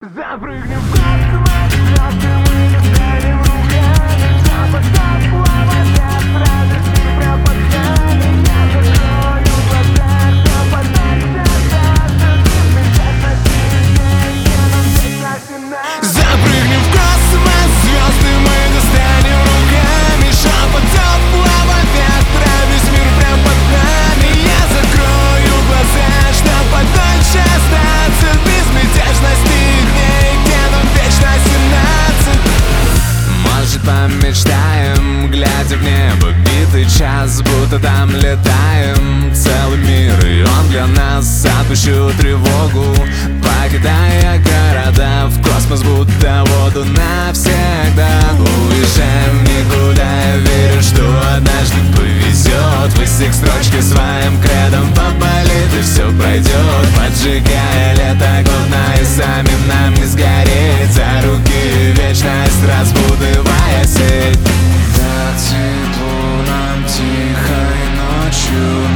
Запрыгнем в космос, звезды мы достанем руками. Запад плавать радости прям под нами. Я закрою глаза, что подальше безмятежности дней, где нам вечно 17. Запрыгнем в космос, звезды мы достанем руками. Шепот тепла в ветра, весь мир прям под нами. Я закрою глаза, что подальше остаться в безмятежности дней, где нам вечно 17. Может, помечтаем, глядя в небо, битый час, будто там летаем. Целый мир, и он для нас. Отпущу тревогу, покидая города в космос, будто воду навсегда. Уезжаем никуда, я верю, что однажды повезет. Высек строчки своим кредом поболит, и все пройдет. Поджигая лето главное, и самим нам не сгореть. За руки вечность, разбудывая сеть. Да тепло нам тихой ночью.